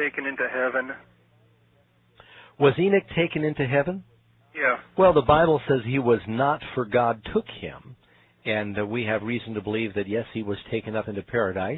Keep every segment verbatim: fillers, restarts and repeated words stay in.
taken into heaven? Was Enoch taken into heaven? Yeah. Well, the Bible says he was not, for God took him. And uh, we have reason to believe that, yes, he was taken up into paradise.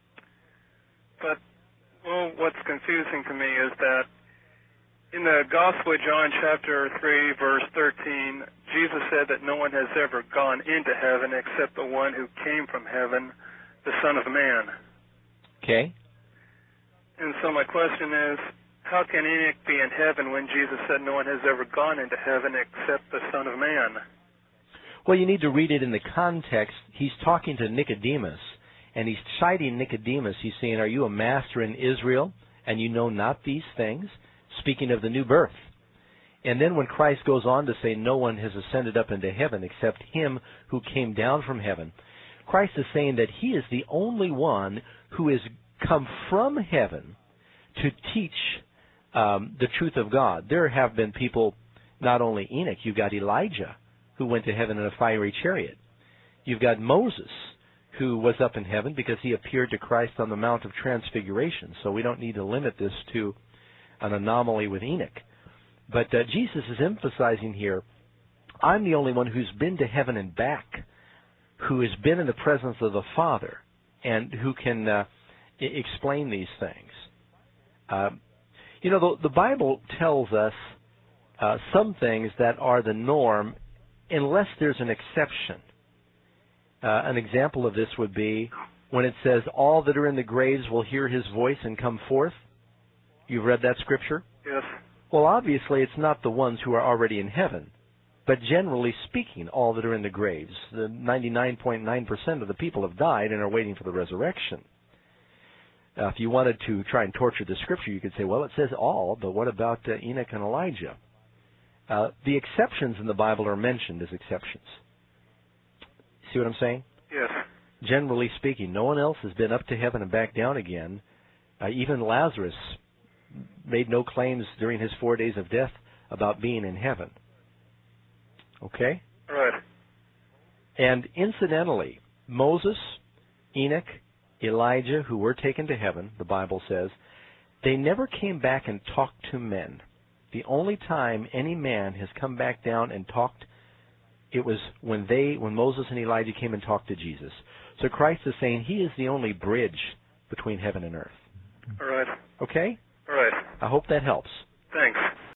But, well, what's confusing to me is that in the Gospel of John, chapter three, verse thirteen, Jesus said that no one has ever gone into heaven except the one who came from heaven, the Son of Man. Okay. And so my question is, how can Enoch be in heaven when Jesus said no one has ever gone into heaven except the Son of Man? Well, you need to read it in the context. He's talking to Nicodemus, and he's citing Nicodemus. He's saying, are you a master in Israel, and you know not these things? Speaking of the new birth. And then when Christ goes on to say no one has ascended up into heaven except him who came down from heaven, Christ is saying that he is the only one who has come from heaven to teach um, the truth of God. There have been people, not only Enoch, you've got Elijah, who went to heaven in a fiery chariot. You've got Moses, who was up in heaven because he appeared to Christ on the Mount of Transfiguration. So we don't need to limit this to an anomaly with Enoch. But uh, Jesus is emphasizing here, I'm the only one who's been to heaven and back, who has been in the presence of the Father, and who can uh, I- explain these things. Uh, you know, the, the Bible tells us uh, some things that are the norm unless there's an exception. Uh, an example of this would be when it says, all that are in the graves will hear his voice and come forth. You've read that scripture? Yes. Well, obviously it's not the ones who are already in heaven, but generally speaking, all that are in the graves. The ninety-nine point nine percent of the people have died and are waiting for the resurrection. Uh, if you wanted to try and torture the scripture, you could say, well, it says all, but what about uh, Enoch and Elijah? Uh, the exceptions in the Bible are mentioned as exceptions. See what I'm saying? Yes. Generally speaking, no one else has been up to heaven and back down again. Uh, even Lazarus made no claims during his four days of death about being in heaven. Okay? Right. And incidentally, Moses, Enoch, Elijah, who were taken to heaven, the Bible says, they never came back and talked to men. The only time any man has come back down and talked, it was when they, when Moses and Elijah came and talked to Jesus. So Christ is saying he is the only bridge between heaven and earth. All right. Okay? All right. I hope that helps. Thanks.